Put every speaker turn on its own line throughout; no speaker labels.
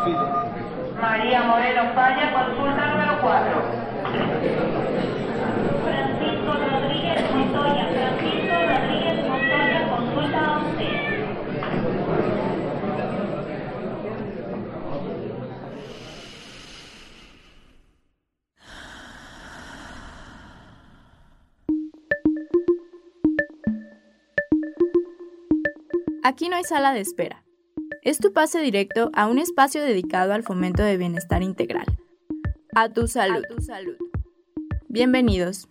María Moreno Falla, consulta número 4.
Francisco Rodríguez Montoya, consulta 11.
Aquí no hay sala de espera. Es tu pase directo a un espacio dedicado al fomento de bienestar integral. A tu salud. Bienvenidos.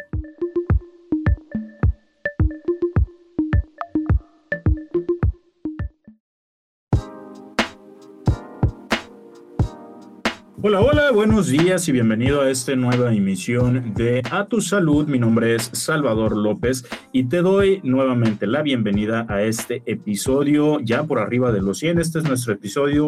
Hola, hola, buenos días y bienvenido a esta nueva emisión de A Tu Salud. Mi nombre es Salvador López y te doy nuevamente la bienvenida a este episodio ya por arriba de los 100. Este es nuestro episodio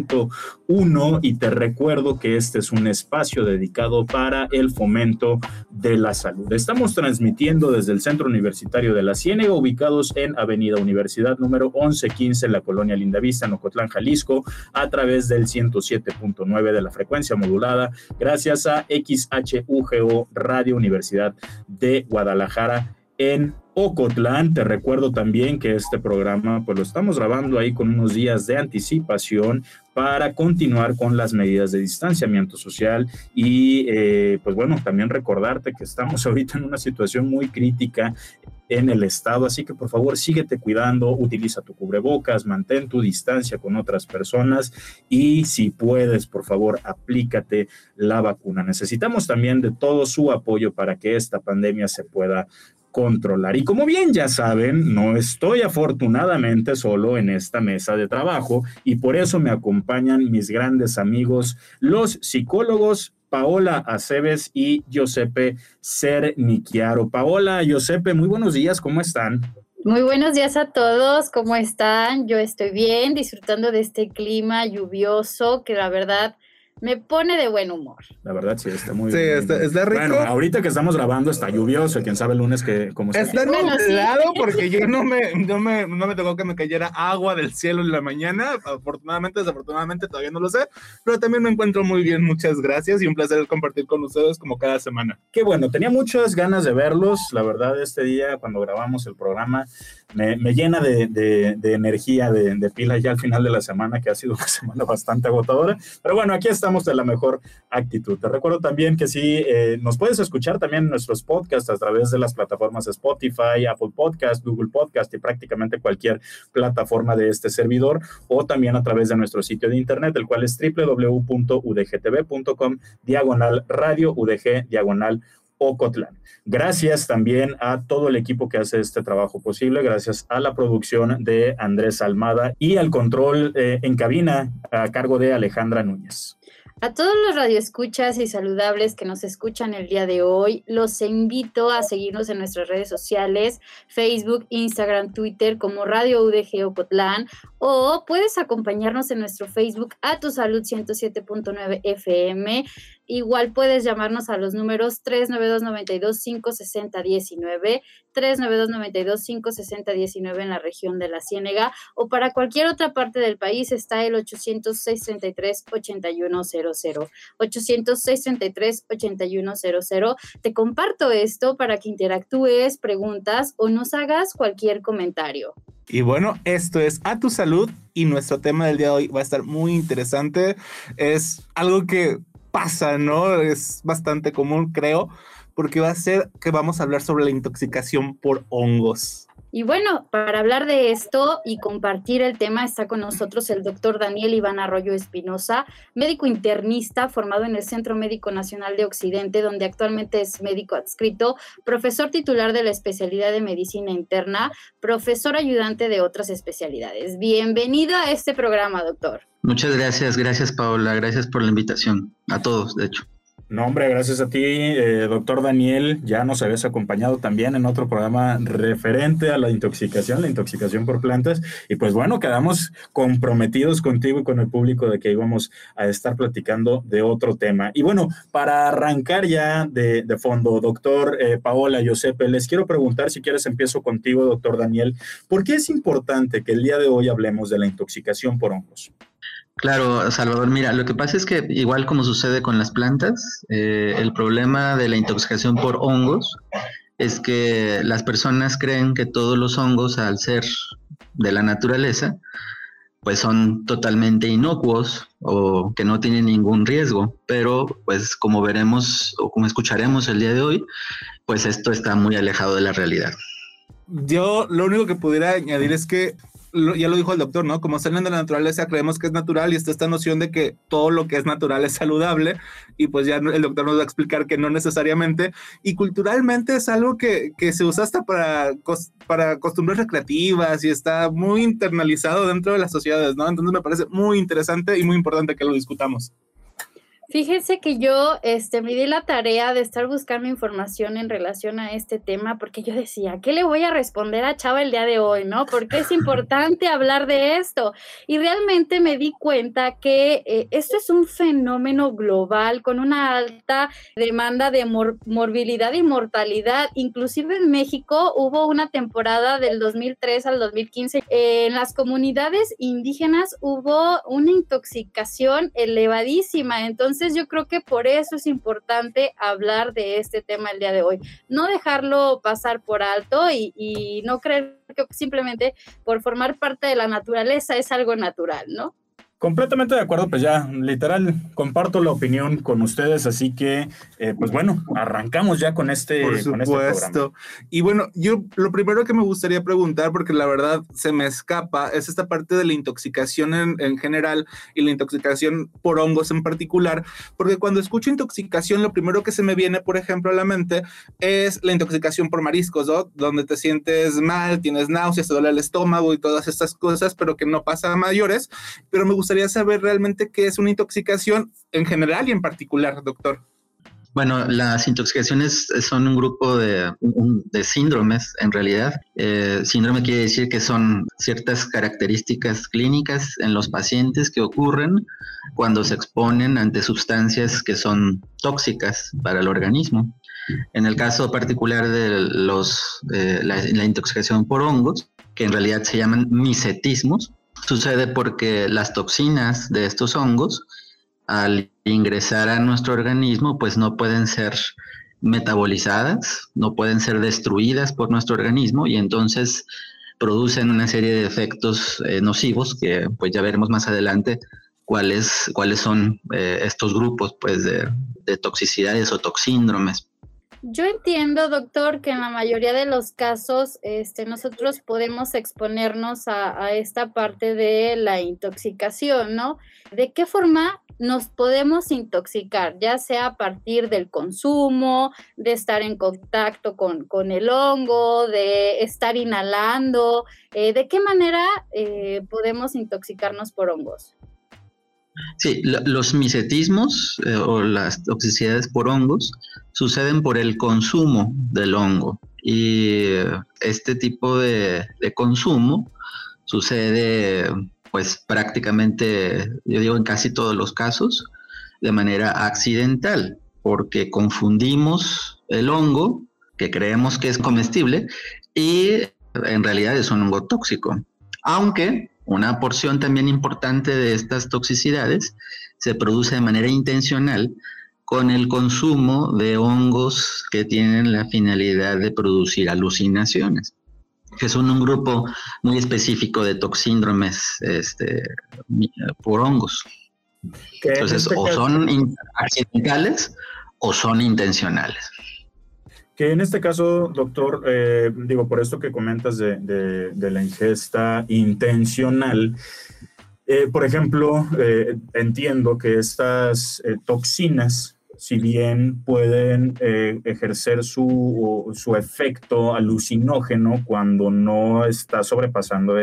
101 y te recuerdo que este es un espacio dedicado para el fomento de la salud. Estamos transmitiendo desde el Centro Universitario de la Ciénega, ubicados en Avenida Universidad número 1115 en la colonia Lindavista, en Ocotlán, Jalisco, a través del 107.9 de la frecuencia modulada, gracias a XHUGO Radio Universidad de Guadalajara en Ocotlán. Te recuerdo también que este programa pues lo estamos grabando ahí con unos días de anticipación para continuar con las medidas de distanciamiento social y pues bueno, también recordarte que estamos ahorita en una situación muy crítica en el estado, así que por favor síguete cuidando, utiliza tu cubrebocas, mantén tu distancia con otras personas y si puedes, por favor, aplícate la vacuna. Necesitamos también de todo su apoyo para que esta pandemia se pueda controlar. Y como bien ya saben, no estoy afortunadamente solo en esta mesa de trabajo y por eso me acompañan mis grandes amigos, los psicólogos Paola Aceves y Giuseppe Cernichiaro. Paola, Giuseppe, muy buenos días, ¿cómo están?
Muy buenos días a todos, ¿cómo están? Yo estoy bien, disfrutando de este clima lluvioso que la verdad me pone de buen humor.
La verdad sí, está muy
sí,
bien.
está rico.
Bueno, ahorita que estamos grabando está lluvioso, quién sabe el lunes que cómo está.
Está nublado sí. Porque yo no me tocó que me cayera agua del cielo en la mañana. Afortunadamente, desafortunadamente todavía no lo sé, pero también me encuentro muy bien, muchas gracias y un placer compartir con ustedes como cada semana.
Qué bueno, tenía muchas ganas de verlos, la verdad este día cuando grabamos el programa me llena de energía, de pilas ya al final de la semana, que ha sido una semana bastante agotadora, pero bueno, aquí estamos de la mejor actitud. Te recuerdo también que sí, nos puedes escuchar también en nuestros podcasts a través de las plataformas Spotify, Apple Podcast, Google Podcast y prácticamente cualquier plataforma de este servidor, o también a través de nuestro sitio de internet, el cual es www.udgtv.com/radio UDG Ocotlán. Gracias también a todo el equipo que hace este trabajo posible, gracias a la producción de Andrés Almada y al control en cabina a cargo de Alejandra Núñez.
A todos los radioescuchas y saludables que nos escuchan el día de hoy, los invito a seguirnos en nuestras redes sociales, Facebook, Instagram, Twitter, como Radio UDG Ocotlán, o puedes acompañarnos en nuestro Facebook A Tu Salud 107.9 FM. Igual puedes llamarnos a los números 392-92-560-19, 392-92-560-19 en la región de la Ciénega, o para cualquier otra parte del país está el 800-633-8100, 800-633-8100. Te comparto esto para que interactúes, preguntas o nos hagas cualquier comentario.
Y bueno, esto es A Tu Salud y nuestro tema del día de hoy va a estar muy interesante. Es algo que pasa, ¿no? Es bastante común, creo, porque va a ser que vamos a hablar sobre la intoxicación por hongos.
Y bueno, para hablar de esto y compartir el tema está con nosotros el doctor Daniel Iván Arroyo Espinosa, médico internista formado en el Centro Médico Nacional de Occidente, donde actualmente es médico adscrito, profesor titular de la especialidad de medicina interna, profesor ayudante de otras especialidades. Bienvenido a este programa, doctor.
Muchas gracias Paola, gracias por la invitación, a todos, de hecho.
No, hombre, gracias a ti, doctor Daniel. Ya nos habías acompañado también en otro programa referente a la intoxicación por plantas. Y pues bueno, quedamos comprometidos contigo y con el público de que íbamos a estar platicando de otro tema. Y bueno, para arrancar ya de fondo, doctor Paola, Giuseppe, les quiero preguntar, si quieres empiezo contigo, doctor Daniel, ¿por qué es importante que el día de hoy hablemos de la intoxicación por hongos?
Claro, Salvador, mira, lo que pasa es que igual como sucede con las plantas, el problema de la intoxicación por hongos es que las personas creen que todos los hongos, al ser de la naturaleza, pues son totalmente inocuos o que no tienen ningún riesgo, pero pues como veremos o como escucharemos el día de hoy, pues esto está muy alejado de la realidad.
Yo lo único que pudiera añadir es que ya lo dijo el doctor, ¿no? Como salen de la naturaleza, creemos que es natural y está esta noción de que todo lo que es natural es saludable, y pues ya el doctor nos va a explicar que no necesariamente, y culturalmente es algo que se usa hasta para costumbres recreativas y está muy internalizado dentro de las sociedades, ¿no? Entonces me parece muy interesante y muy importante que lo discutamos.
Fíjense que yo me di la tarea de estar buscando información en relación a este tema, porque yo decía, ¿qué le voy a responder a Chava el día de hoy, no? Porque es importante hablar de esto. Y realmente me di cuenta que esto es un fenómeno global con una alta demanda de morbilidad y mortalidad. Inclusive en México hubo una temporada del 2003 al 2015. En las comunidades indígenas hubo una intoxicación elevadísima. Entonces, yo creo que por eso es importante hablar de este tema el día de hoy. No dejarlo pasar por alto y no creer que simplemente por formar parte de la naturaleza es algo natural, ¿no?
Completamente de acuerdo, pues ya, literal, comparto la opinión con ustedes, así que, pues bueno, arrancamos ya con este programa.
Y bueno, yo lo primero que me gustaría preguntar, porque la verdad se me escapa, es esta parte de la intoxicación en general y la intoxicación por hongos en particular, porque cuando escucho intoxicación, lo primero que se me viene, por ejemplo, a la mente es la intoxicación por mariscos, ¿no? Donde te sientes mal, tienes náuseas, te duele el estómago y todas estas cosas, pero que no pasa a mayores. Pero me gustaría saber realmente qué es una intoxicación en general y en particular, doctor.
Bueno, las intoxicaciones son un grupo de síndromes, en realidad. Síndrome quiere decir que son ciertas características clínicas en los pacientes que ocurren cuando se exponen ante sustancias que son tóxicas para el organismo. En el caso particular de la intoxicación por hongos, que en realidad se llaman micetismos, sucede porque las toxinas de estos hongos, al ingresar a nuestro organismo, pues no pueden ser metabolizadas, no pueden ser destruidas por nuestro organismo y entonces producen una serie de efectos nocivos que pues ya veremos más adelante cuáles son estos grupos pues de toxicidades o toxíndromes.
Yo entiendo, doctor, que en la mayoría de los casos nosotros podemos exponernos a esta parte de la intoxicación, ¿no? ¿De qué forma nos podemos intoxicar? Ya sea a partir del consumo, de estar en contacto con el hongo, de estar inhalando. ¿De qué manera podemos intoxicarnos por hongos?
Sí, los micetismos o las toxicidades por hongos suceden por el consumo del hongo y este tipo de consumo sucede pues prácticamente, yo digo en casi todos los casos, de manera accidental, porque confundimos el hongo, que creemos que es comestible, y en realidad es un hongo tóxico, aunque una porción también importante de estas toxicidades se produce de manera intencional con el consumo de hongos que tienen la finalidad de producir alucinaciones, que son un grupo muy específico de toxíndromes por hongos. Entonces, o son accidentales o son intencionales.
Que en este caso, doctor, por esto que comentas de la ingesta intencional, por ejemplo, entiendo que estas toxinas, si bien pueden ejercer su efecto alucinógeno cuando no está sobrepasando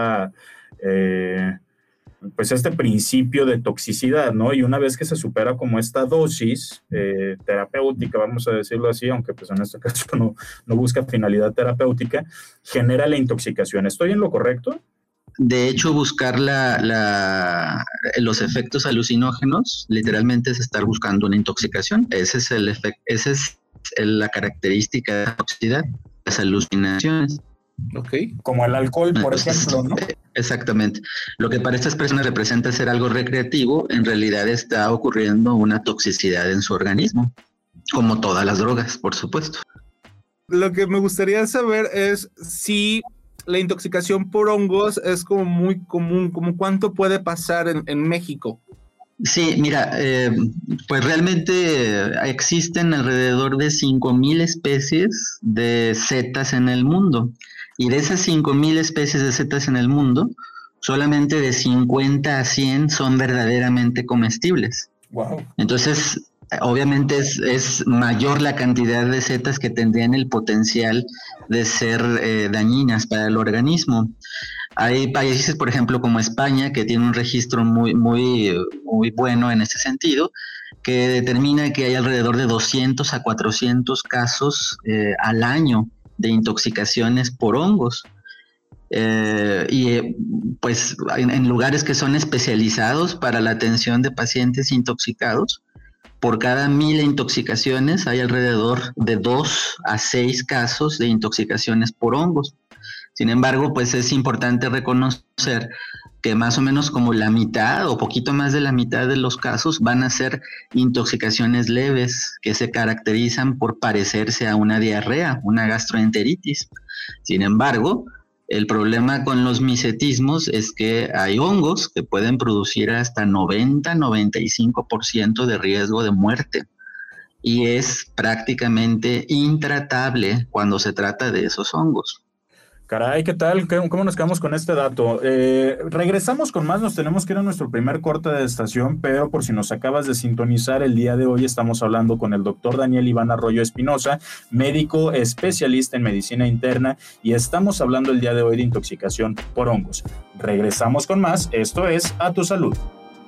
este principio de toxicidad, ¿no? Y una vez que se supera como esta dosis terapéutica, vamos a decirlo así, aunque pues en este caso no busca finalidad terapéutica, genera la intoxicación. ¿Estoy en lo correcto?
De hecho, buscar los efectos alucinógenos literalmente es estar buscando una intoxicación. Esa es la característica de la toxicidad, las alucinaciones.
Ok.
Como el alcohol, por ejemplo, ¿no?
Exactamente. Lo que para estas personas representa ser algo recreativo, en realidad está ocurriendo una toxicidad en su organismo, como todas las drogas, por supuesto.
Lo que me gustaría saber es si la intoxicación por hongos es como muy común, como cuánto puede pasar en México.
Sí, mira, pues realmente existen alrededor de 5,000 especies de setas en el mundo. Y de esas 5,000 especies de setas en el mundo, solamente de 50 a 100 son verdaderamente comestibles.
Wow.
Entonces, obviamente es mayor la cantidad de setas que tendrían el potencial de ser dañinas para el organismo. Hay países, por ejemplo, como España, que tiene un registro muy bueno en ese sentido, que determina que hay alrededor de 200 a 400 casos al año de intoxicaciones por hongos. Pues en lugares que son especializados para la atención de pacientes intoxicados, por cada 1,000 intoxicaciones hay alrededor de 2 a 6 casos de intoxicaciones por hongos. Sin embargo, pues es importante reconocer que más o menos como la mitad o poquito más de la mitad de los casos van a ser intoxicaciones leves que se caracterizan por parecerse a una diarrea, una gastroenteritis. Sin embargo, el problema con los micetismos es que hay hongos que pueden producir hasta 90-95% de riesgo de muerte y es prácticamente intratable cuando se trata de esos hongos.
Caray, ¿qué tal? ¿Cómo nos quedamos con este dato? Regresamos con más, nos tenemos que ir a nuestro primer corte de estación, pero por si nos acabas de sintonizar, el día de hoy estamos hablando con el doctor Daniel Iván Arroyo Espinosa, médico especialista en medicina interna, y estamos hablando el día de hoy de intoxicación por hongos. Regresamos con más, esto es A Tu Salud.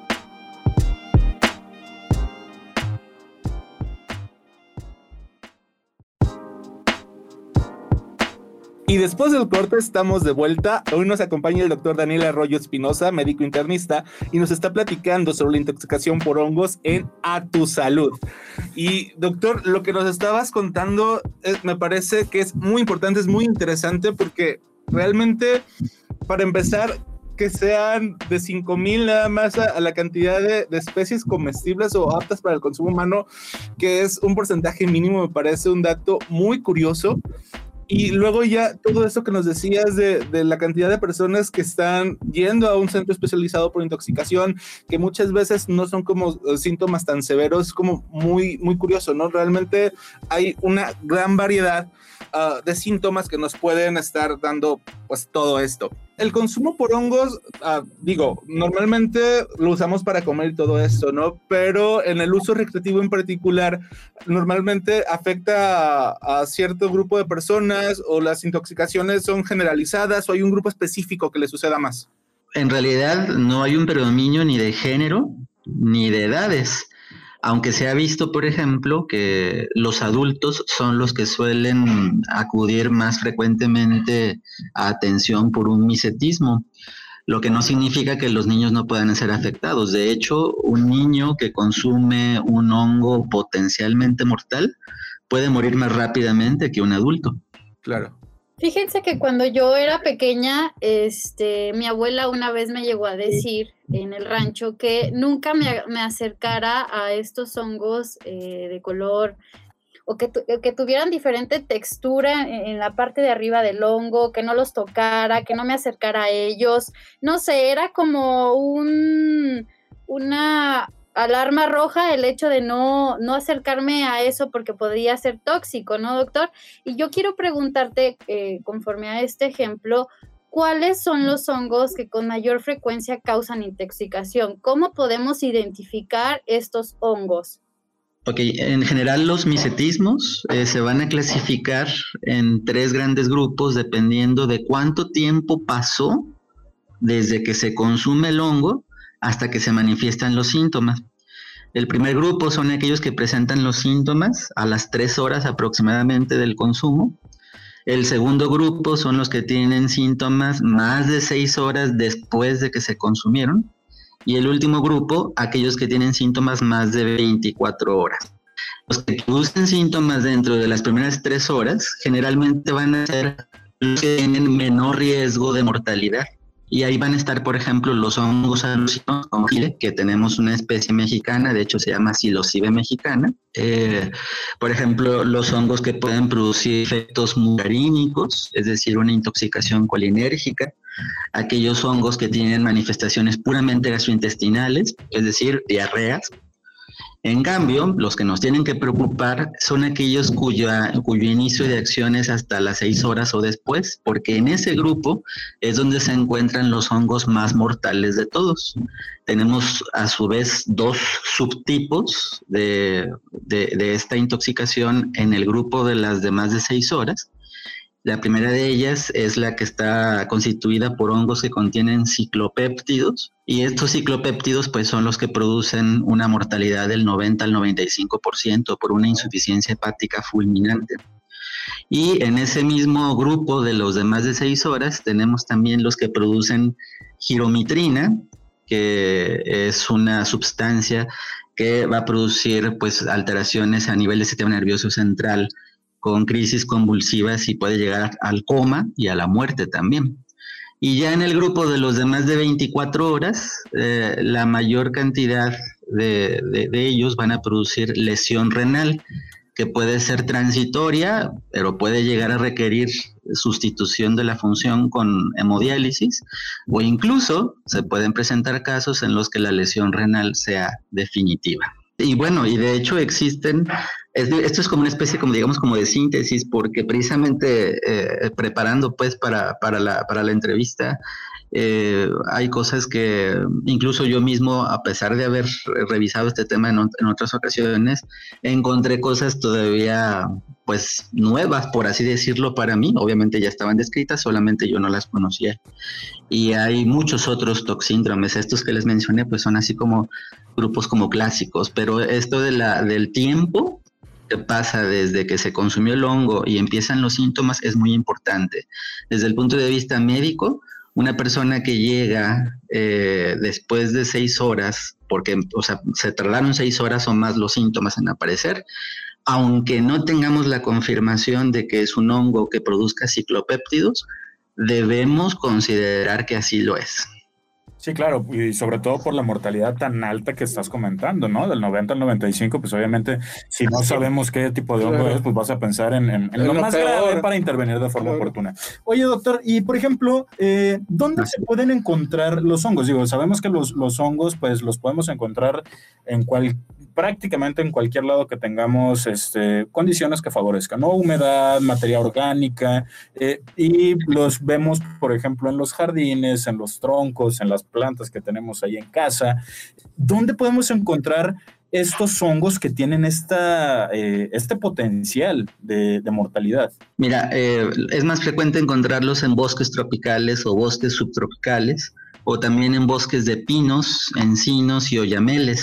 Y después del corte estamos de vuelta. Hoy nos acompaña el doctor Daniel Arroyo Espinosa, médico internista, y nos está platicando sobre la intoxicación por hongos en A Tu Salud. Y doctor, lo que nos estabas contando me parece que es muy importante, es muy interesante, porque realmente, para empezar, que sean de 5,000 nada más a la cantidad de especies comestibles o aptas para el consumo humano, que es un porcentaje mínimo, me parece un dato muy curioso. Y luego ya todo eso que nos decías de la cantidad de personas que están yendo a un centro especializado por intoxicación, que muchas veces no son como síntomas tan severos, como muy, muy curioso, ¿no? Realmente hay una gran variedad de síntomas que nos pueden estar dando pues todo esto. El consumo por hongos, normalmente lo usamos para comer y todo esto, ¿no? Pero en el uso recreativo en particular, normalmente afecta a cierto grupo de personas, o las intoxicaciones son generalizadas, o hay un grupo específico que le suceda más.
En realidad no hay un predominio ni de género ni de edades. Aunque se ha visto, por ejemplo, que los adultos son los que suelen acudir más frecuentemente a atención por un micetismo, lo que no significa que los niños no puedan ser afectados. De hecho, un niño que consume un hongo potencialmente mortal puede morir más rápidamente que un adulto.
Claro.
Fíjense que cuando yo era pequeña, mi abuela una vez me llegó a decir en el rancho que nunca me acercara a estos hongos de color, o que tuvieran diferente textura en la parte de arriba del hongo, que no los tocara, que no me acercara a ellos. No sé, era como una alarma roja el hecho de no acercarme a eso porque podría ser tóxico, ¿no, doctor? Y yo quiero preguntarte, conforme a este ejemplo, ¿cuáles son los hongos que con mayor frecuencia causan intoxicación? ¿Cómo podemos identificar estos hongos?
Ok, en general los micetismos se van a clasificar en 3 grandes grupos dependiendo de cuánto tiempo pasó desde que se consume el hongo hasta que se manifiestan los síntomas. El primer grupo son aquellos que presentan los síntomas a las 3 horas aproximadamente del consumo. El segundo grupo son los que tienen síntomas más de 6 horas después de que se consumieron. Y el último grupo, aquellos que tienen síntomas más de 24 horas. Los que producen síntomas dentro de las primeras 3 horas generalmente van a ser los que tienen menor riesgo de mortalidad. Y ahí van a estar, por ejemplo, los hongos alucinógenos, como que tenemos una especie mexicana, de hecho se llama psilocibe mexicana. Por ejemplo, los hongos que pueden producir efectos mucarínicos, es decir, una intoxicación colinérgica. Aquellos hongos que tienen manifestaciones puramente gastrointestinales, es decir, diarreas. En cambio, los que nos tienen que preocupar son aquellos cuyo inicio de acción es hasta las 6 horas o después, porque en ese grupo es donde se encuentran los hongos más mortales de todos. Tenemos a su vez 2 subtipos de esta intoxicación en el grupo de las de más de 6 horas. La primera de ellas es la que está constituida por hongos que contienen ciclopéptidos, y estos ciclopéptidos pues son los que producen una mortalidad del 90 al 95% por una insuficiencia hepática fulminante. Y en ese mismo grupo de los de más de 6 horas tenemos también los que producen giromitrina, que es una sustancia que va a producir pues alteraciones a nivel del sistema nervioso central, con crisis convulsivas y puede llegar al coma y a la muerte también. Y ya en el grupo de los de más de 24 horas, la mayor cantidad de ellos van a producir lesión renal, que puede ser transitoria, pero puede llegar a requerir sustitución de la función con hemodiálisis, o incluso se pueden presentar casos en los que la lesión renal sea definitiva. Y bueno, y de hecho existen, esto es como una especie, como digamos, como de síntesis, porque precisamente preparando pues para la entrevista, hay cosas que incluso yo mismo, a pesar de haber revisado este tema en otras ocasiones, encontré cosas todavía pues nuevas, por así decirlo, para mí. Obviamente ya estaban descritas, solamente yo no las conocía. Y hay muchos otros toxíndromes. Estos que les mencioné pues son así como grupos como clásicos, pero esto del tiempo que pasa desde que se consumió el hongo y empiezan los síntomas es muy importante. Desde el punto de vista médico, una persona que llega después de 6 horas, porque se tardaron 6 horas o más los síntomas en aparecer, aunque no tengamos la confirmación de que es un hongo que produzca ciclopéptidos, debemos considerar que así lo es.
Sí, claro, y sobre todo por la mortalidad tan alta que estás comentando, ¿no? Del 90 al 95, pues obviamente, si no sabemos qué tipo de hongo es, pues vas a pensar en lo más grave para intervenir de forma oportuna. Oye, doctor, y por ejemplo, ¿dónde se pueden encontrar los hongos? Digo, sabemos que los hongos, pues los podemos encontrar prácticamente en cualquier lado que tengamos condiciones que favorezcan, ¿no? Humedad, materia orgánica, y los vemos, por ejemplo, en los jardines, en los troncos, en las plantas que tenemos ahí en casa. ¿Dónde podemos encontrar estos hongos que tienen este potencial de mortalidad?
Mira, es más frecuente encontrarlos en bosques tropicales o bosques subtropicales, o también en bosques de pinos, encinos y oyameles.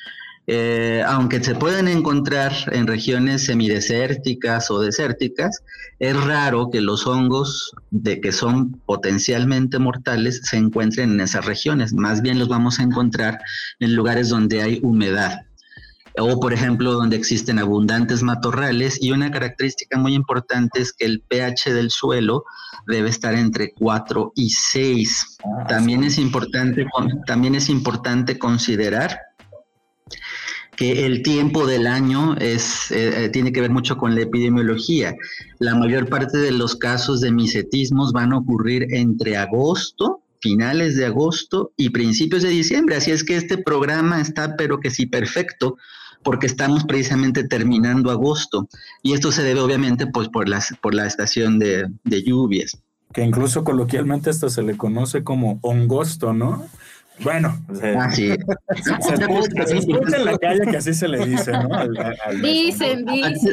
Aunque se pueden encontrar en regiones semidesérticas o desérticas, es raro que los hongos que son potencialmente mortales se encuentren en esas regiones. Más bien los vamos a encontrar en lugares donde hay humedad, o por ejemplo donde existen abundantes matorrales, y una característica muy importante es que el pH del suelo debe estar entre 4 y 6. También es importante considerar que el tiempo del año tiene que ver mucho con la epidemiología. La mayor parte de los casos de misetismos van a ocurrir entre agosto, finales de agosto y principios de diciembre. Así es que este programa está pero que sí perfecto, porque estamos precisamente terminando agosto. Y esto se debe obviamente pues por la estación de lluvias.
Que incluso coloquialmente hasta se le conoce como hongosto, ¿no? Bueno, se escucha en la calle que así se le dice, ¿no?
Dicen.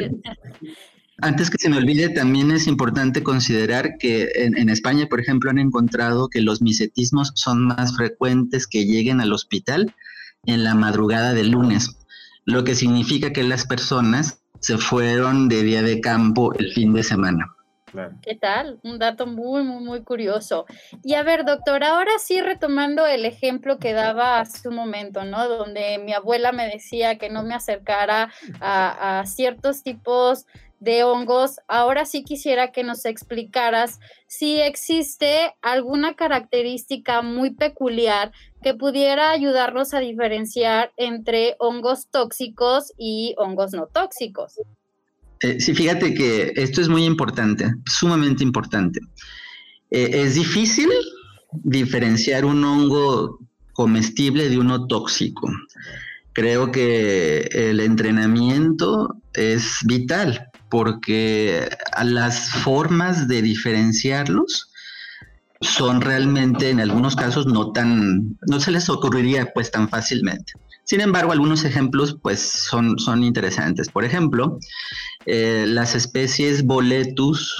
Antes que se me olvide, también es importante considerar que en España, por ejemplo, han encontrado que los misetismos son más frecuentes que lleguen al hospital en la madrugada del lunes, lo que significa que las personas se fueron de día de campo el fin de semana.
Claro.
¿Qué tal? Un dato muy, muy, muy curioso. Y a ver, doctor, ahora sí retomando el ejemplo que daba hace un momento, ¿no? Donde mi abuela me decía que no me acercara a ciertos tipos de hongos, ahora sí quisiera que nos explicaras si existe alguna característica muy peculiar que pudiera ayudarnos a diferenciar entre hongos tóxicos y hongos no tóxicos.
Sí, fíjate que esto es muy importante, sumamente importante. Es difícil diferenciar un hongo comestible de uno tóxico. Creo que el entrenamiento es vital porque las formas de diferenciarlos son realmente en algunos casos no se les ocurriría pues tan fácilmente. Sin embargo, algunos ejemplos pues son interesantes. Por ejemplo, las especies Boletus,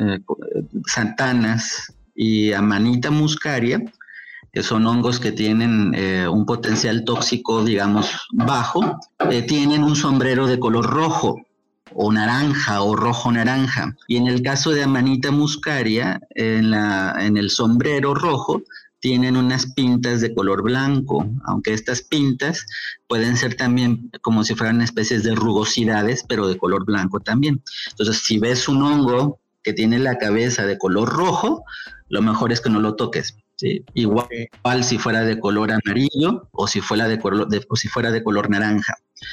Satanas y Amanita muscaria, que son hongos que tienen un potencial tóxico, digamos, bajo, tienen un sombrero de color rojo o naranja o rojo-naranja. Y en el caso de Amanita muscaria, en el sombrero rojo, tienen unas pintas de color blanco, aunque estas pintas pueden ser también como si fueran especies de rugosidades, pero de color blanco también. Entonces, si ves un hongo que tiene la cabeza de color rojo, lo mejor es que no lo toques. ¿Sí? Igual si fuera de color amarillo o si fuera de color naranja.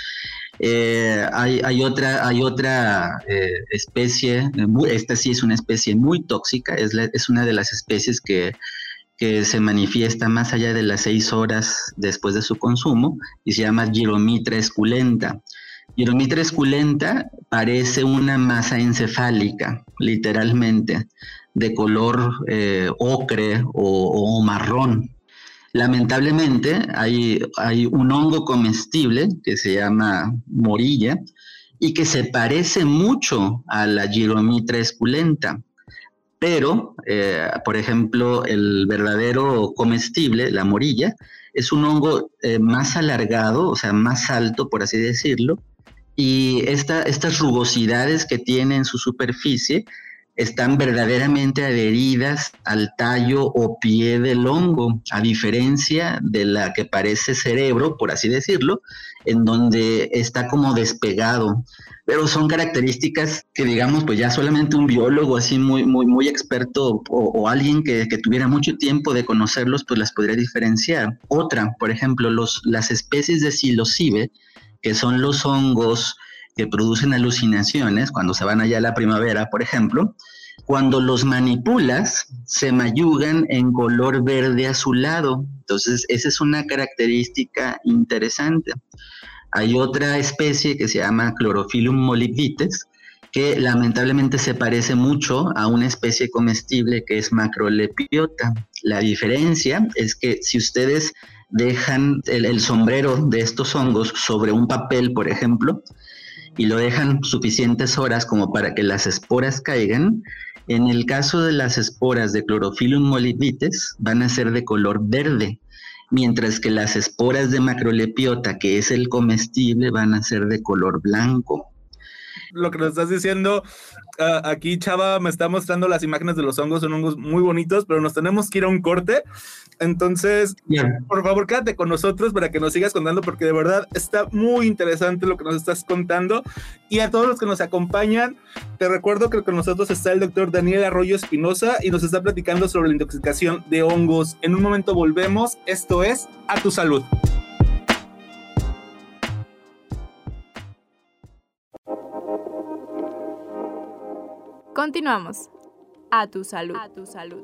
Hay otra especie, esta sí es una especie muy tóxica, es una de las especies que se manifiesta más allá de las 6 horas después de su consumo y se llama Gyromitra esculenta. Gyromitra esculenta parece una masa encefálica, literalmente, de color ocre o marrón. Lamentablemente hay un hongo comestible que se llama morilla y que se parece mucho a la Gyromitra esculenta. Pero, por ejemplo, el verdadero comestible, la morilla, es un hongo más alargado, o sea, más alto, por así decirlo, y estas rugosidades que tiene en su superficie están verdaderamente adheridas al tallo o pie del hongo, a diferencia de la que parece cerebro, por así decirlo, en donde está como despegado. Pero son características que, digamos, pues ya solamente un biólogo así muy experto o alguien que tuviera mucho tiempo de conocerlos, pues las podría diferenciar. Otra, por ejemplo, las especies de psilocibe, que son los hongos que producen alucinaciones cuando se van allá a la primavera, por ejemplo, cuando los manipulas, se mayugan en color verde azulado. Entonces, esa es una característica interesante. Hay otra especie que se llama Chlorophyllum molybdites, que lamentablemente se parece mucho a una especie comestible que es Macrolepiota. La diferencia es que si ustedes dejan el sombrero de estos hongos sobre un papel, por ejemplo, y lo dejan suficientes horas como para que las esporas caigan, en el caso de las esporas de Chlorophyllum molybdites van a ser de color verde, mientras que las esporas de Macrolepiota, que es el comestible, van a ser de color blanco.
Lo que nos estás diciendo, aquí Chava me está mostrando las imágenes de los hongos, son hongos muy bonitos, pero nos tenemos que ir a un corte. Entonces, por favor, quédate con nosotros para que nos sigas contando, porque de verdad está muy interesante lo que nos estás contando. Y a todos los que nos acompañan, te recuerdo que con nosotros está el doctor Daniel Arroyo Espinosa y nos está platicando sobre la intoxicación de hongos. En un momento volvemos. Esto es A Tu Salud.
Continuamos. A tu salud. A tu salud.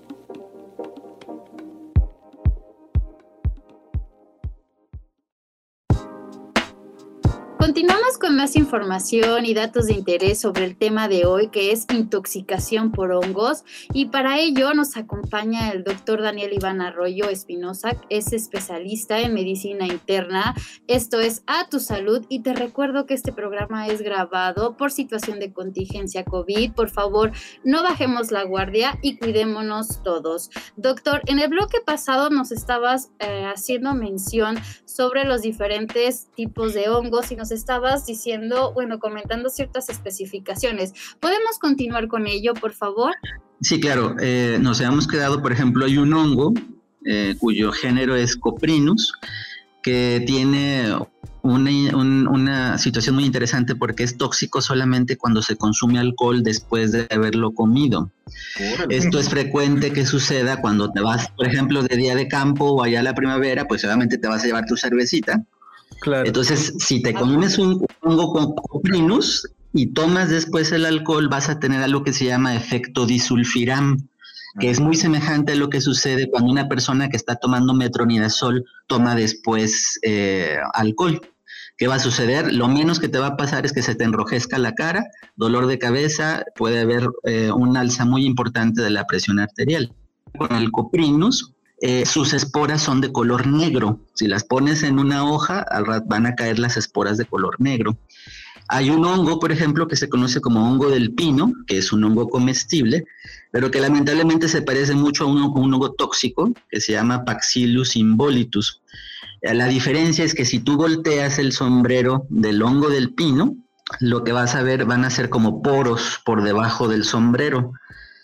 Continuamos con más información y datos de interés sobre el tema de hoy, que es intoxicación por hongos, y para ello nos acompaña el doctor Daniel Iván Arroyo Espinosa, es especialista en medicina interna. Esto es A Tu Salud, y te recuerdo que este programa es grabado por situación de contingencia COVID. Por favor, no bajemos la guardia y cuidémonos todos. Doctor, en el bloque pasado nos estabas haciendo mención sobre los diferentes tipos de hongos y nos estabas diciendo, comentando ciertas especificaciones. ¿Podemos continuar con ello, por favor?
Sí, claro. Nos habíamos quedado, por ejemplo, hay un hongo cuyo género es Coprinus, que tiene una situación muy interesante porque es tóxico solamente cuando se consume alcohol después de haberlo comido. Esto es frecuente que suceda cuando te vas, por ejemplo, de día de campo o allá a la primavera, pues obviamente te vas a llevar tu cervecita.
Claro.
Entonces, si te comes un hongo con coprinus y tomas después el alcohol, vas a tener algo que se llama efecto disulfiram, que es muy semejante a lo que sucede cuando una persona que está tomando metronidazol toma después alcohol. ¿Qué va a suceder? Lo menos que te va a pasar es que se te enrojezca la cara, dolor de cabeza, puede haber un alza muy importante de la presión arterial. Con el coprinus, sus esporas son de color negro. Si las pones en una hoja, al rato van a caer las esporas de color negro. Hay un hongo, por ejemplo, que se conoce como hongo del pino, que es un hongo comestible, pero que lamentablemente se parece mucho a un hongo tóxico que se llama Bacillus imbolitus. La diferencia es que si tú volteas el sombrero del hongo del pino, lo que vas a ver van a ser como poros por debajo del sombrero.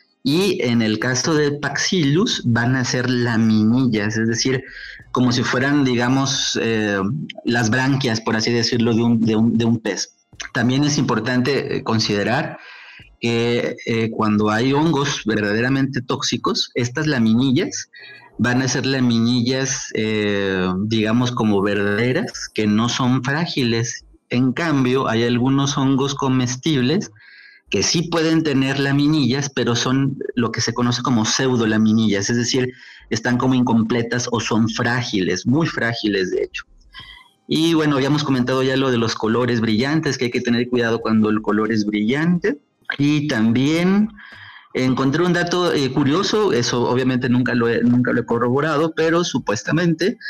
Y en el caso de Bacillus van a ser laminillas, es decir, como si fueran, digamos, las branquias, por así decirlo, de un pez. También es importante considerar que cuando hay hongos verdaderamente tóxicos, estas laminillas van a ser laminillas, digamos, como verdaderas, que no son frágiles. En cambio, hay algunos hongos comestibles que sí pueden tener laminillas, pero son lo que se conoce como pseudolaminillas, es decir, están como incompletas o son frágiles, muy frágiles de hecho. Y bueno, habíamos comentado ya lo de los colores brillantes, que hay que tener cuidado cuando el color es brillante. Y también encontré un dato curioso, eso obviamente nunca lo he corroborado, pero supuestamente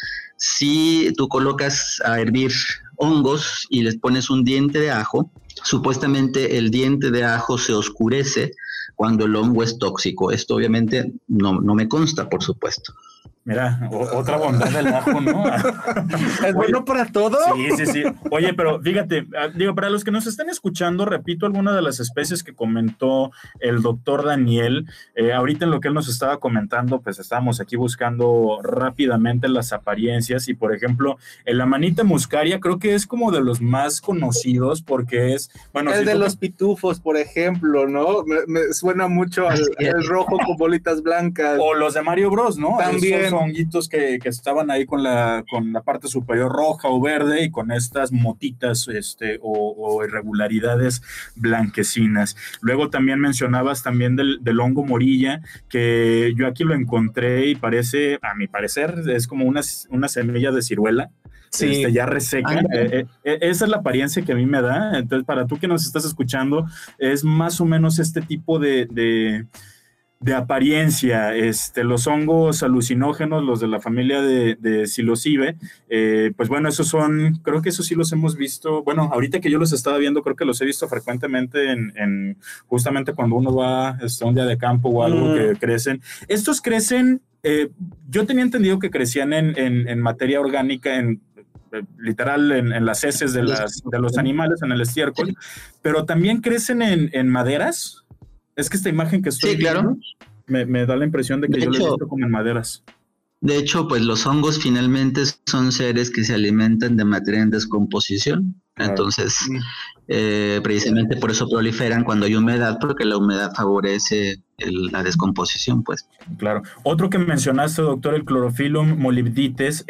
si tú colocas a hervir hongos y les pones un diente de ajo, supuestamente el diente de ajo se oscurece cuando el hongo es tóxico. Esto obviamente no me consta, por supuesto.
Mira, otra bondad del ajo, ¿no?
¿Es bueno para todo?
Sí. Oye, pero fíjate, digo, para los que nos están escuchando, repito algunas de las especies que comentó el doctor Daniel. Ahorita en lo que él nos estaba comentando, pues estábamos aquí buscando rápidamente las apariencias y, por ejemplo, el Amanita muscaria creo que es como de los más conocidos porque es, bueno...
El de los pitufos, por ejemplo, ¿no? Me suena mucho al rojo con bolitas blancas.
O los de Mario Bros, ¿no?
También.
Esos honguitos que estaban ahí con la parte superior roja o verde y con estas motitas o irregularidades blanquecinas. Luego también mencionabas también del hongo morilla, que yo aquí lo encontré y parece, a mi parecer, es como una semilla de ciruela. Sí, ya reseca. Esa es la apariencia que a mí me da. Entonces, para tú que nos estás escuchando, es más o menos este tipo de apariencia. Los hongos alucinógenos, los de la familia de psilocibe, pues bueno, esos son, creo que esos sí los hemos visto, bueno, ahorita que yo los estaba viendo, creo que los he visto frecuentemente en justamente cuando uno va a un día de campo o algo que crecen. Estos crecen, yo tenía entendido que crecían en materia orgánica, literal en las heces de los animales, en el estiércol, pero también crecen en maderas. Es que esta imagen que estoy viendo me da la impresión de que yo lo he visto como en maderas.
De hecho, pues los hongos finalmente son seres que se alimentan de materia en descomposición. Entonces, precisamente por eso proliferan cuando hay humedad, porque la humedad favorece la descomposición, pues.
Claro. Otro que mencionaste, doctor, el Chlorophyllum molybdites,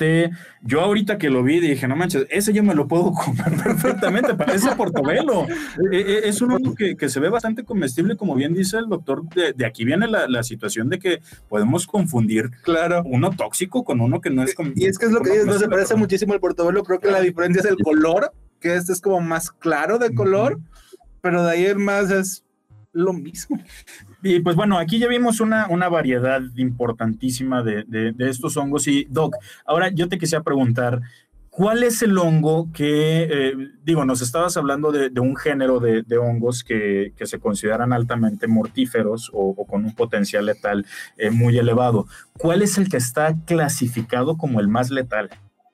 yo ahorita que lo vi dije, no manches, ese yo me lo puedo comer perfectamente, parece portobelo. Es un hongo que se ve bastante comestible, como bien dice el doctor. De aquí viene la situación de que podemos confundir, claro, uno tóxico con uno que no es comestible.
Y es que es lo que dices, no se parece muchísimo al portobelo, creo que la diferencia es el color, que este es como más claro de color, pero de ahí en más es lo mismo.
Y pues bueno, aquí ya vimos una variedad importantísima de estos hongos. Y Doc, ahora yo te quisiera preguntar, ¿cuál es el hongo que, nos estabas hablando de un género de hongos que se consideran altamente mortíferos o con un potencial letal muy elevado? ¿Cuál es el que está clasificado como el más letal?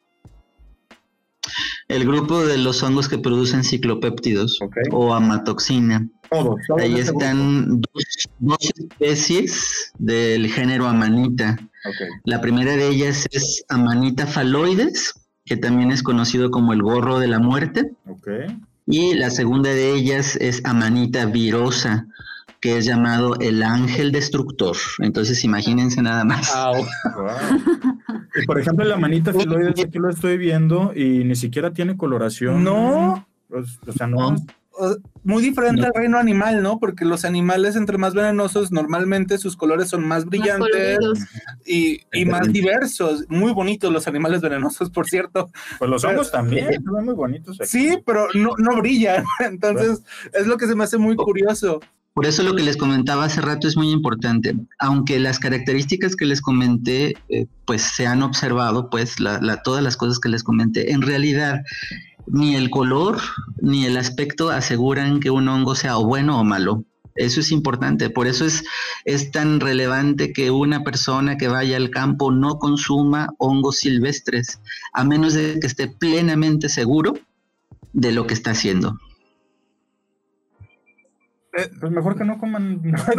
El grupo de los hongos que producen ciclopéptidos o amatoxina. Ahí están dos especies del género Amanita. La primera de ellas es Amanita phalloides que también es conocido como el gorro de la muerte.
Ok.
Y la segunda de ellas es Amanita virosa, que es llamado el ángel destructor. Entonces imagínense nada más.
Au.
Wow. Y por ejemplo, la manita filoides, aquí lo estoy viendo y ni siquiera tiene coloración.
No.
O sea, no.
Muy diferente al reino animal, ¿no? Porque los animales, entre más venenosos, normalmente sus colores son más brillantes y más diversos. Muy bonitos los animales venenosos, por cierto.
Pues los hongos también, se ven muy bonitos aquí.
Sí, pero no brillan. Entonces, es lo que se me hace muy curioso.
Por eso lo que les comentaba hace rato es muy importante. Aunque las características que les comenté, pues se han observado, pues todas las cosas que les comenté, en realidad ni el color ni el aspecto aseguran que un hongo sea o bueno o malo. Eso es importante. Por eso es tan relevante que una persona que vaya al campo no consuma hongos silvestres, a menos de que esté plenamente seguro de lo que está haciendo.
Pues mejor que no coman.
Mejor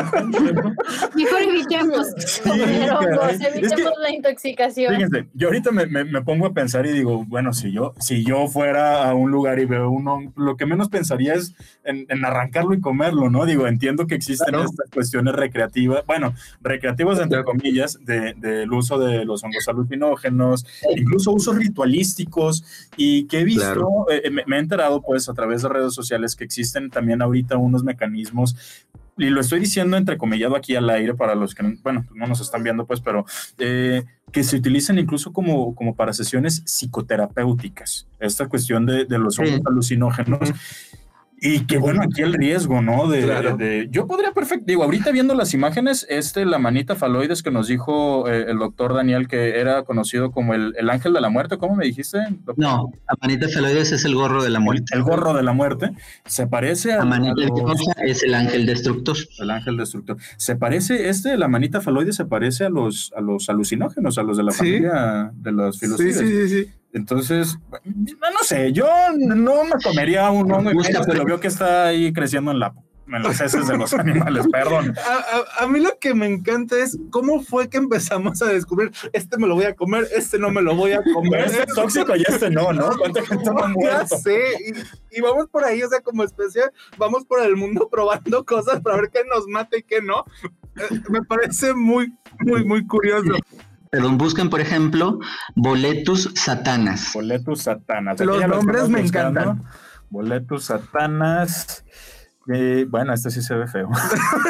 evitemos comer hongos, evitemos la intoxicación.
Fíjense, yo ahorita me pongo a pensar y digo, bueno, si yo fuera a un lugar y veo un hongo, lo que menos pensaría es en arrancarlo y comerlo, ¿no? Digo, entiendo que existen estas cuestiones recreativas, bueno, recreativas entre comillas, del uso de los hongos alucinógenos, incluso usos ritualísticos, y que he visto, me he enterado pues a través de redes sociales que existen también ahorita unos mecanismos, y lo estoy diciendo entrecomillado aquí al aire para los que, bueno, no nos están viendo pues, pero que se utilizan incluso como para sesiones psicoterapéuticas, esta cuestión de los hongos alucinógenos. Y que bueno, aquí el riesgo, ¿no? Yo podría digo, ahorita viendo las imágenes, la manita faloides que nos dijo el doctor Daniel, que era conocido como el ángel de la muerte, ¿cómo me dijiste, doctor?
No, la manita faloides es el gorro de la muerte.
El gorro de la muerte. Se parece a...
La manita virosa es el ángel destructor.
El ángel destructor. Se parece, la manita faloide se parece a los alucinógenos, a los de la familia de los filocides.
Sí.
Entonces, no sé, yo no me comería un hongo, pero veo que está ahí creciendo en las heces de los animales, perdón.
A mí lo que me encanta es cómo fue que empezamos a descubrir, me lo voy a comer, no me lo voy a comer.
Este es tóxico y no, ¿no? ¿Cuánta gente no ha muerto?
Ya sé, y vamos por ahí, o sea, como especie, vamos por el mundo probando cosas para ver qué nos mata y qué no. Me parece muy, muy, muy curioso.
Perdón, busquen, por ejemplo, Boletus satanas.
Boletus satanas.
Los nombres me encantan.
Boletus satanas. Bueno, sí se ve feo.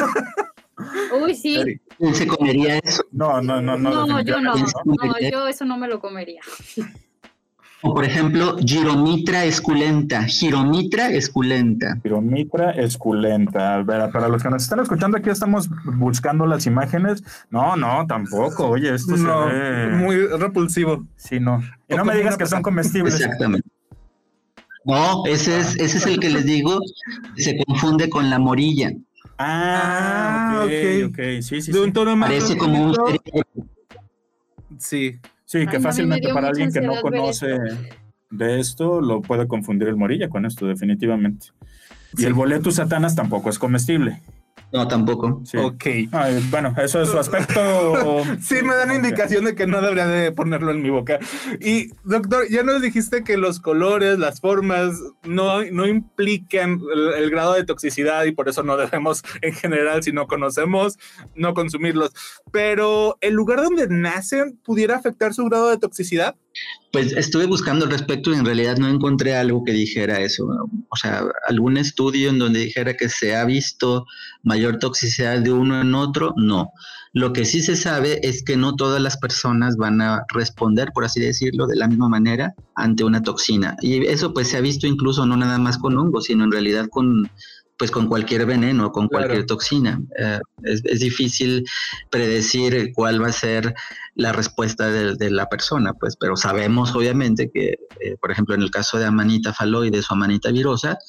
Uy, sí.
¿Quién se comería eso?
No,
yo no. Yo eso no me lo comería.
O por ejemplo, Giromitra esculenta.
Giromitra esculenta. A ver, para los que nos están escuchando, aquí estamos buscando las imágenes. No, tampoco. Oye, esto se ve
muy repulsivo.
Sí, no. Y no me digas que son comestibles.
Exactamente. No, ese es el que les digo, se confunde con la morilla.
Ok. Sí.
De un tono más.
Parece como un cerebro.
Sí.
Sí, que fácilmente para alguien que no conoce de esto, lo puede confundir el morilla con esto, definitivamente. Y el Boletus satanas tampoco es comestible.
No, tampoco.
Sí.
Ok.
Bueno, eso es su aspecto.
Sí, me dan indicación de que no debería de ponerlo en mi boca. Y, doctor, ya nos dijiste que los colores, las formas, no implican el grado de toxicidad y por eso no debemos, en general, si no conocemos, no consumirlos. Pero, ¿el lugar donde nacen pudiera afectar su grado de toxicidad?
Pues estuve buscando al respecto y en realidad no encontré algo que dijera eso, ¿no? O sea, algún estudio en donde dijera que se ha visto mayor toxicidad de uno en otro, no. Lo que sí se sabe es que no todas las personas van a responder, por así decirlo, de la misma manera ante una toxina. Y eso pues se ha visto incluso no nada más con hongos, sino en realidad con cualquier veneno, con cualquier toxina. Es difícil predecir cuál va a ser la respuesta de la persona, pues, pero sabemos obviamente que, por ejemplo, en el caso de Amanita faloides o Amanita virosa,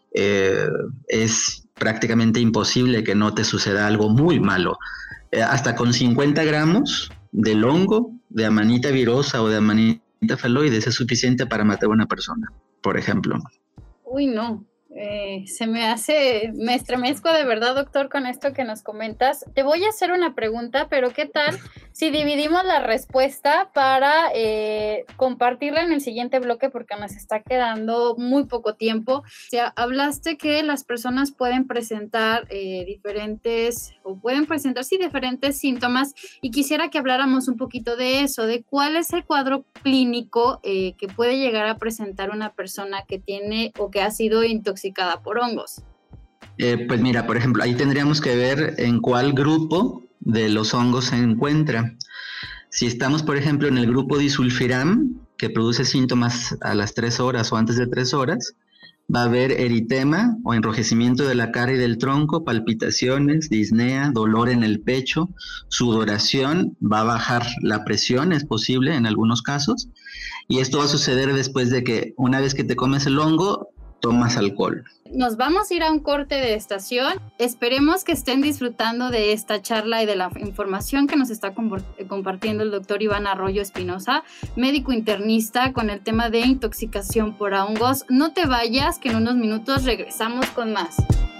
es prácticamente imposible que no te suceda algo muy malo. Hasta con 50 gramos del hongo de Amanita virosa o de Amanita faloides es suficiente para matar a una persona, por ejemplo.
Uy, no. me estremezco de verdad, doctor, con esto que nos comentas. Te voy a hacer una pregunta, pero ¿qué tal si dividimos la respuesta para compartirla en el siguiente bloque? Porque nos está quedando muy poco tiempo. O sea, hablaste que las personas pueden presentar diferentes síntomas, y quisiera que habláramos un poquito de eso, de cuál es el cuadro clínico que puede llegar a presentar una persona que tiene o que ha sido intoxicada por hongos.
Pues mira, por ejemplo, ahí tendríamos que ver en cuál grupo de los hongos se encuentra. Si estamos, por ejemplo, en el grupo disulfiram, que produce síntomas a las 3 horas o antes de 3 horas, va a haber eritema o enrojecimiento de la cara y del tronco, palpitaciones, disnea, dolor en el pecho, sudoración, va a bajar la presión, es posible en algunos casos, y esto va a suceder después de que una vez que te comes el hongo, tomas alcohol.
Nos vamos a ir a un corte de estación. Esperemos que estén disfrutando de esta charla y de la información que nos está compartiendo el doctor Iván Arroyo Espinosa, médico internista, con el tema de intoxicación por hongos. No te vayas, que en unos minutos regresamos con más.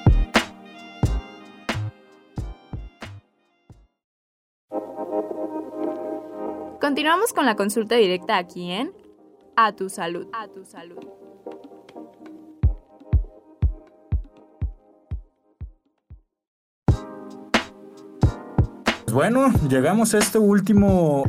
Continuamos con la consulta directa aquí en A Tu Salud. A Tu Salud.
Bueno, llegamos a este último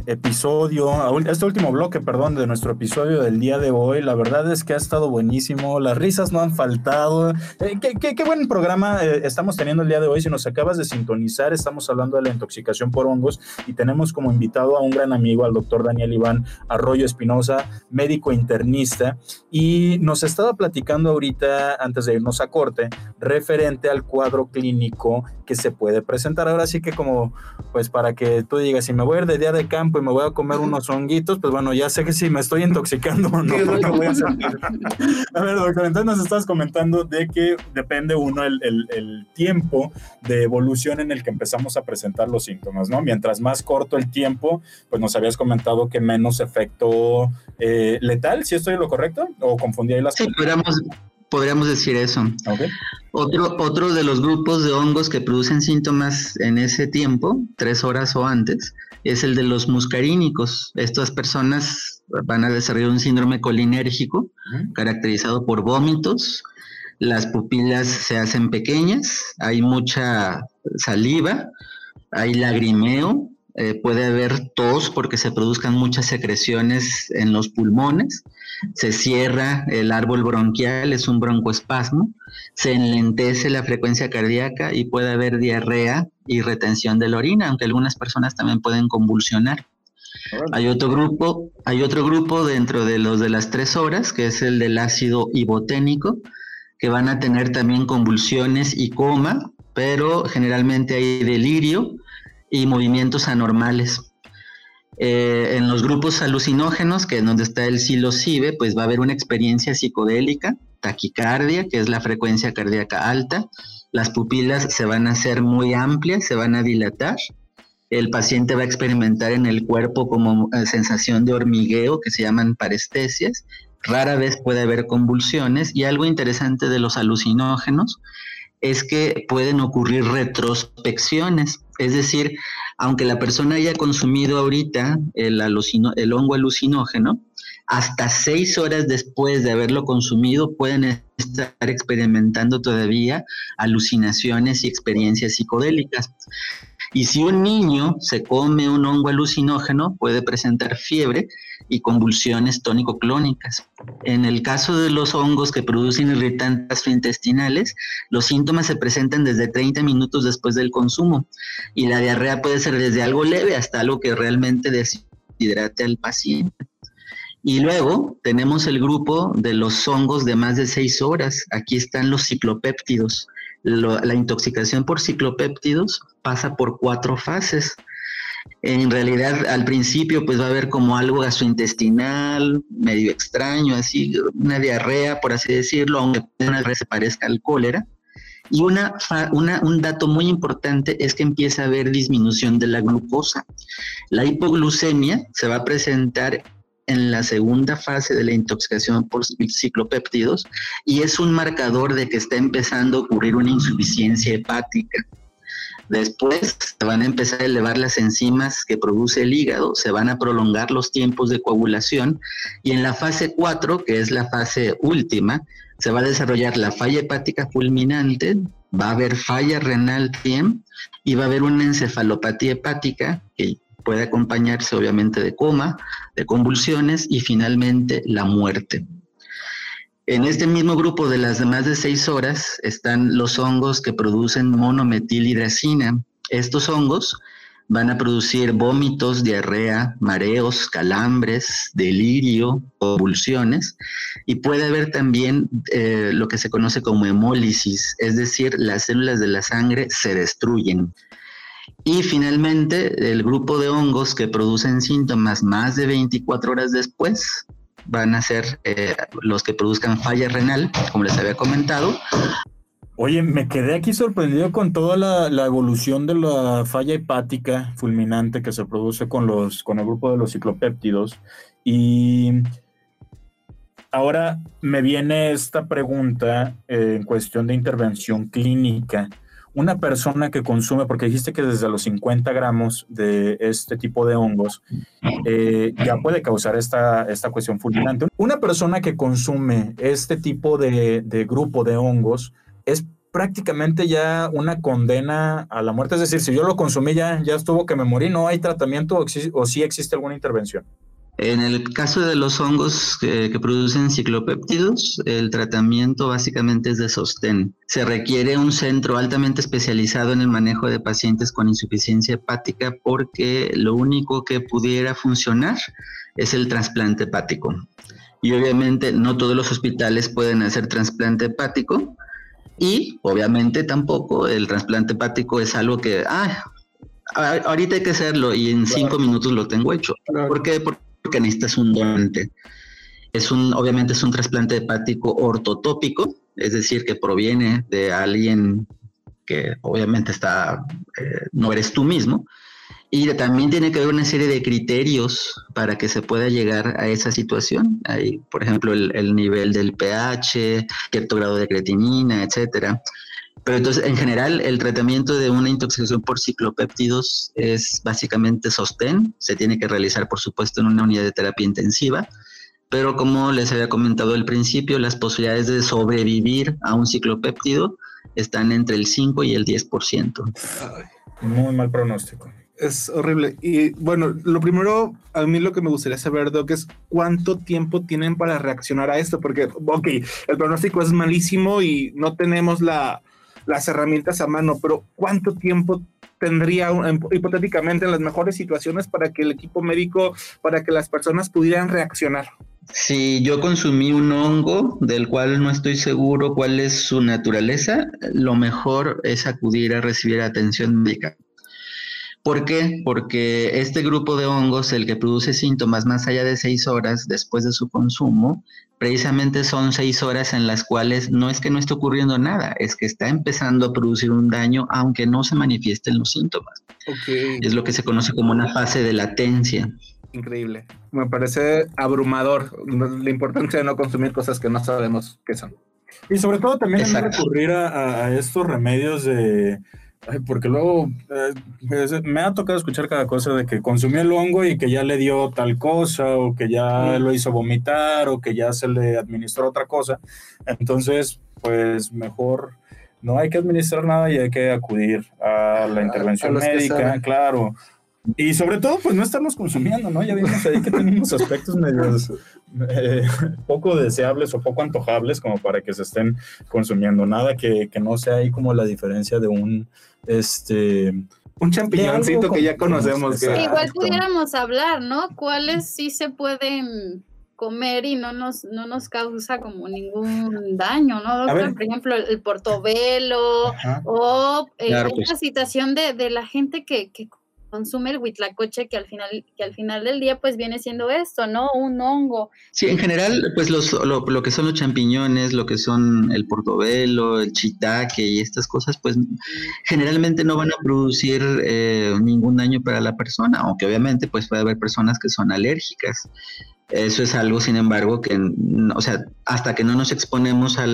bloque, de nuestro episodio del día de hoy. La verdad es que ha estado buenísimo, las risas no han faltado. Qué buen programa estamos teniendo el día de hoy. Si nos acabas de sintonizar, estamos hablando de la intoxicación por hongos y tenemos como invitado a un gran amigo, al doctor Daniel Iván Arroyo Espinosa, médico internista, y nos estaba platicando ahorita, antes de irnos a corte, referente al cuadro clínico que se puede presentar. Ahora sí que como, pues para que tú digas, si me voy a ir de día de campo y me voy a comer unos honguitos, pues bueno, ya sé que si me estoy intoxicando o no, porque voy a hacer. A ver, doctor, entonces nos estás comentando de que depende uno el tiempo de evolución en el que empezamos a presentar los síntomas, ¿no? Mientras más corto el tiempo, pues nos habías comentado que menos efecto letal, ¿sí estoy en lo correcto? ¿O confundí ahí las cosas?
Sí, podríamos decir eso.
Okay.
Otro de los grupos de hongos que producen síntomas en ese tiempo, 3 horas o antes, es el de los muscarínicos. Estas personas van a desarrollar un síndrome colinérgico caracterizado por vómitos, las pupilas se hacen pequeñas, hay mucha saliva, hay lagrimeo, puede haber tos porque se produzcan muchas secreciones en los pulmones, se cierra el árbol bronquial, es un broncoespasmo, se enlentece la frecuencia cardíaca y puede haber diarrea y retención de la orina, aunque algunas personas también pueden convulsionar. Hay otro grupo dentro de los de las 3 horas, que es el del ácido iboténico, que van a tener también convulsiones y coma, pero generalmente hay delirio y movimientos anormales. En los grupos alucinógenos, que es donde está el psilocibe, pues va a haber una experiencia psicodélica, taquicardia, que es la frecuencia cardíaca alta, las pupilas se van a hacer muy amplias, se van a dilatar, el paciente va a experimentar en el cuerpo como sensación de hormigueo, que se llaman parestesias, rara vez puede haber convulsiones, y algo interesante de los alucinógenos es que pueden ocurrir retrospecciones, es decir, aunque la persona haya consumido ahorita el hongo alucinógeno, hasta 6 horas después de haberlo consumido pueden estar experimentando todavía alucinaciones y experiencias psicodélicas. Y si un niño se come un hongo alucinógeno, puede presentar fiebre y convulsiones tónico-clónicas. En el caso de los hongos que producen irritantes gastrointestinales, los síntomas se presentan desde 30 minutos después del consumo y la diarrea puede ser desde algo leve hasta algo que realmente deshidrate al paciente. Y luego tenemos el grupo de los hongos de más de 6 horas. Aquí están los ciclopéptidos. La intoxicación por ciclopéptidos pasa por 4 fases. En realidad, al principio, pues va a haber como algo gastrointestinal, medio extraño, así, una diarrea, por así decirlo, aunque una vez se parezca al cólera. Y un dato muy importante es que empieza a haber disminución de la glucosa. La hipoglucemia se va a presentar en la segunda fase de la intoxicación por ciclopéptidos y es un marcador de que está empezando a ocurrir una insuficiencia hepática. Después se van a empezar a elevar las enzimas que produce el hígado, se van a prolongar los tiempos de coagulación y en la fase 4, que es la fase última, se va a desarrollar la falla hepática fulminante, va a haber falla renal también y va a haber una encefalopatía hepática que puede acompañarse obviamente de coma, de convulsiones y finalmente la muerte. En este mismo grupo de las de más de 6 horas están los hongos que producen monometilhidracina. Estos hongos van a producir vómitos, diarrea, mareos, calambres, delirio, convulsiones y puede haber también lo que se conoce como hemólisis, es decir, las células de la sangre se destruyen. Y finalmente, el grupo de hongos que producen síntomas más de 24 horas después van a ser los que produzcan falla renal, como les había comentado.
Oye, me quedé aquí sorprendido con toda la evolución de la falla hepática fulminante que se produce con el grupo de los ciclopéptidos. Y ahora me viene esta pregunta en cuestión de intervención clínica. Una persona que consume, porque dijiste que desde los 50 gramos de este tipo de hongos ya puede causar esta cuestión fulminante. Una persona que consume este tipo de grupo de hongos es prácticamente ya una condena a la muerte. Es decir, si yo lo consumí ya estuvo que me morí, ¿no hay tratamiento o sí existe alguna intervención?
En el caso de los hongos que producen ciclopéptidos, el tratamiento básicamente es de sostén. Se requiere un centro altamente especializado en el manejo de pacientes con insuficiencia hepática porque lo único que pudiera funcionar es el trasplante hepático. Y obviamente no todos los hospitales pueden hacer trasplante hepático y obviamente tampoco el trasplante hepático es algo que, ahorita hay que hacerlo y en 5 minutos lo tengo hecho. ¿Por qué? Porque necesitas un donante. Obviamente es un trasplante hepático ortotópico, es decir, que proviene de alguien que obviamente no eres tú mismo, y también tiene que haber una serie de criterios para que se pueda llegar a esa situación. Hay, por ejemplo, el nivel del pH, cierto grado de creatinina, etcétera. Pero entonces, en general, el tratamiento de una intoxicación por ciclopéptidos es básicamente sostén. Se tiene que realizar, por supuesto, en una unidad de terapia intensiva. Pero como les había comentado al principio, las posibilidades de sobrevivir a un ciclopéptido están entre el 5 y el 10%.
Muy mal pronóstico.
Es horrible. Y bueno, lo primero, a mí lo que me gustaría saber, Doc, es cuánto tiempo tienen para reaccionar a esto. Porque, ok, el pronóstico es malísimo y no tenemos las herramientas a mano, pero ¿cuánto tiempo tendría hipotéticamente en las mejores situaciones para que el equipo médico, para que las personas pudieran reaccionar?
Si yo consumí un hongo del cual no estoy seguro cuál es su naturaleza, lo mejor es acudir a recibir atención médica. ¿Por qué? Porque este grupo de hongos, el que produce síntomas más allá de 6 horas después de su consumo, precisamente son 6 horas en las cuales no es que no esté ocurriendo nada, es que está empezando a producir un daño aunque no se manifiesten los síntomas.
Okay.
Es lo que se conoce como una fase de latencia.
Increíble. Me parece abrumador la importancia de no consumir cosas que no sabemos qué son.
Y sobre todo también no recurrir a estos remedios porque luego me ha tocado escuchar cada cosa de que consumió el hongo y que ya le dio tal cosa o que ya lo hizo vomitar o que ya se le administró otra cosa. Entonces, pues mejor no hay que administrar nada y hay que acudir a la intervención médica, claro. Y sobre todo, pues no estarlos consumiendo, ¿no? Ya vimos ahí que tenemos aspectos medios poco deseables o poco antojables como para que se estén consumiendo. Nada que no sea ahí como la diferencia de un
champiñoncito que ya conocemos.
Que igual pudiéramos hablar, ¿no? ¿Cuáles sí se pueden comer y no nos causa como ningún daño, ¿no, doctor? Por ejemplo, el portobelo. Ajá. O esta situación de la gente que consume el huitlacoche, que al final del día pues viene siendo esto, ¿no? Un hongo.
Sí, en general, pues lo que son los champiñones, lo que son el portobelo, el shiitake y estas cosas, pues generalmente no van a producir ningún daño para la persona, aunque obviamente pues puede haber personas que son alérgicas. Eso es algo, sin embargo, que, o sea, hasta que no nos exponemos a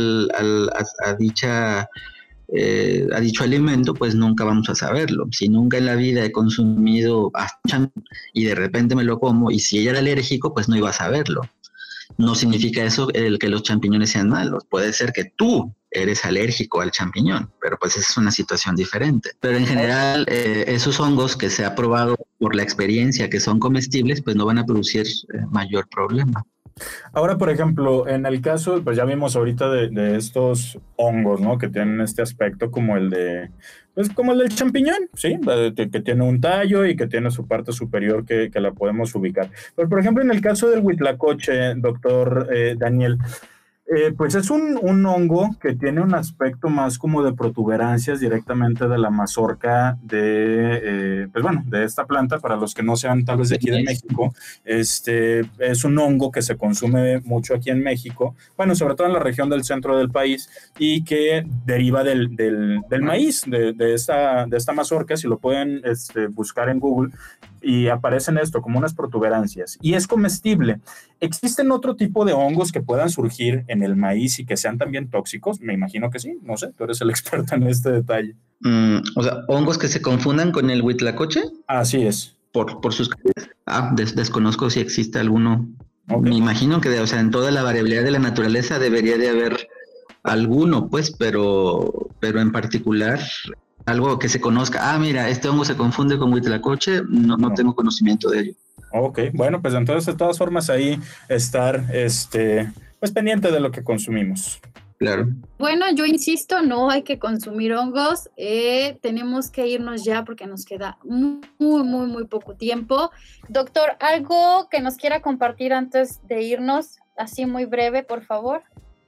dicho alimento, pues nunca vamos a saberlo. Si nunca en la vida he consumido champú y de repente me lo como, y si ella era alérgico, pues no iba a saberlo. No significa eso que los champiñones sean malos. Puede ser que tú eres alérgico al champiñón, pero pues esa es una situación diferente. Pero en general, esos hongos que se ha probado por la experiencia que son comestibles, pues no van a producir mayor problema.
Ahora, por ejemplo, en el caso, pues ya vimos ahorita de estos hongos, ¿no? Que tienen este aspecto como el de, pues como el del champiñón, ¿sí? Que tiene un tallo y que tiene su parte superior que la podemos ubicar. Pero, por ejemplo, en el caso del huitlacoche, doctor Daniel, pues es un hongo que tiene un aspecto más como de protuberancias directamente de la mazorca pues bueno, de esta planta. Para los que no sean tal vez de aquí de México, es un hongo que se consume mucho aquí en México, bueno, sobre todo en la región del centro del país, y que deriva del maíz, de esta mazorca. Si lo pueden buscar en Google, y aparecen esto como unas protuberancias, y es comestible. ¿Existen otro tipo de hongos que puedan surgir en el maíz y que sean también tóxicos? Me imagino que sí, no sé, tú eres el experto en este detalle.
O sea, ¿hongos que se confundan con el huitlacoche?
Así es.
Por sus... desconozco si existe alguno. Okay. Me imagino que, o sea, en toda la variabilidad de la naturaleza debería de haber alguno, pues, pero en particular... algo que se conozca, mira, este hongo se confunde con huitlacoche, no tengo conocimiento de ello.
Ok, bueno, pues entonces de todas formas ahí estar pues pendiente de lo que consumimos.
Claro.
Bueno, yo insisto, no hay que consumir hongos, tenemos que irnos ya porque nos queda muy poco tiempo. Doctor, ¿algo que nos quiera compartir antes de irnos? Así muy breve, por favor.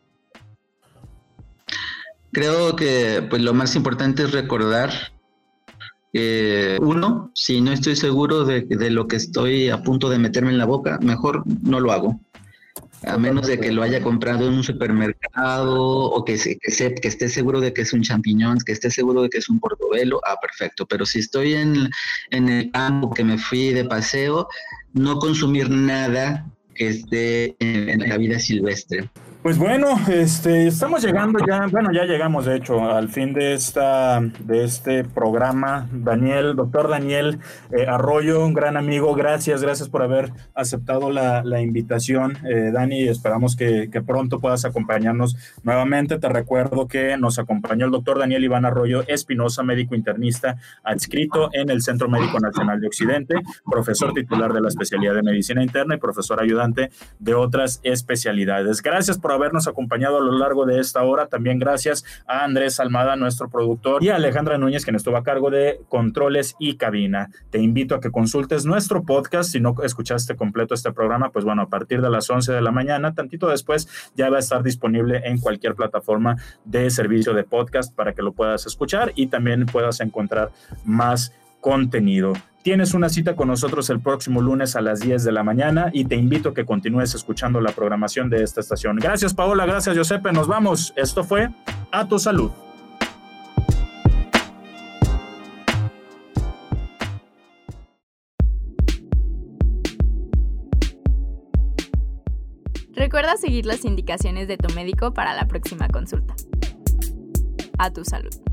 Creo que pues lo más importante es recordar que uno, si no estoy seguro de lo que estoy a punto de meterme en la boca, mejor no lo hago. A menos de que lo haya comprado en un supermercado o que esté seguro de que es un champiñón, que esté seguro de que es un portobelo, perfecto. Pero si estoy en el campo, que me fui de paseo, no consumir nada que esté en la vida silvestre.
Pues bueno, estamos llegando ya llegamos de hecho al fin de este programa. Doctor Daniel Arroyo, un gran amigo, gracias por haber aceptado la invitación, Dani, esperamos que pronto puedas acompañarnos nuevamente. Te recuerdo que nos acompañó el doctor Daniel Iván Arroyo Espinosa, médico internista adscrito en el Centro Médico Nacional de Occidente, profesor titular de la especialidad de Medicina Interna y profesor ayudante de otras especialidades. Gracias por habernos acompañado a lo largo de esta hora. También gracias a Andrés Almada, nuestro productor, y a Alejandra Núñez, quien estuvo a cargo de controles y cabina. Te invito a que consultes nuestro podcast. Si no escuchaste completo este programa, pues bueno, a partir de las 11 de la mañana, tantito después, ya va a estar disponible en cualquier plataforma de servicio de podcast para que lo puedas escuchar y también puedas encontrar más contenido. Tienes una cita con nosotros el próximo lunes a las 10 de la mañana y te invito a que continúes escuchando la programación de esta estación. Gracias, Paola, gracias, Giuseppe, nos vamos. Esto fue A Tu Salud.
Recuerda seguir las indicaciones de tu médico para la próxima consulta. A Tu Salud.